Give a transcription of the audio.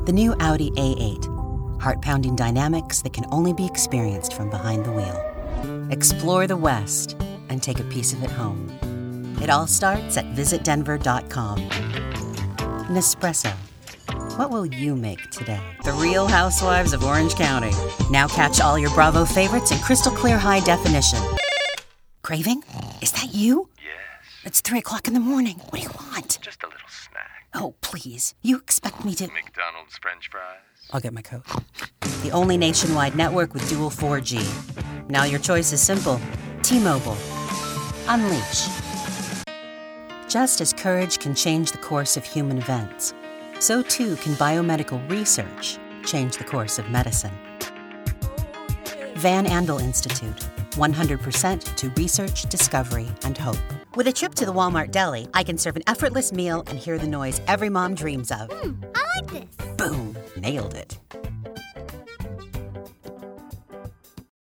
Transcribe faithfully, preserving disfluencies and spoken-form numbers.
The new Audi A eight. Heart-pounding dynamics that can only be experienced from behind the wheel. Explore the West and take a piece of it home. It all starts at visit denver dot com. Nespresso. What will you make today? The Real Housewives of Orange County. Now catch all your Bravo favorites in crystal clear high definition. Craving? Is that you? Yes. It's three o'clock in the morning. What do you want? Just a little snack. Oh, please. You expect me to... McDonald's French fries. I'll get my coat. The only nationwide network with dual four G. Now your choice is simple. T-Mobile. Unleash. Just as courage can change the course of human events, so too can biomedical research change the course of medicine. Van Andel Institute. one hundred percent to research, discovery, and hope. With a trip to the Walmart deli, I can serve an effortless meal and hear the noise every mom dreams of. Hmm, I like this. Boom. Nailed it.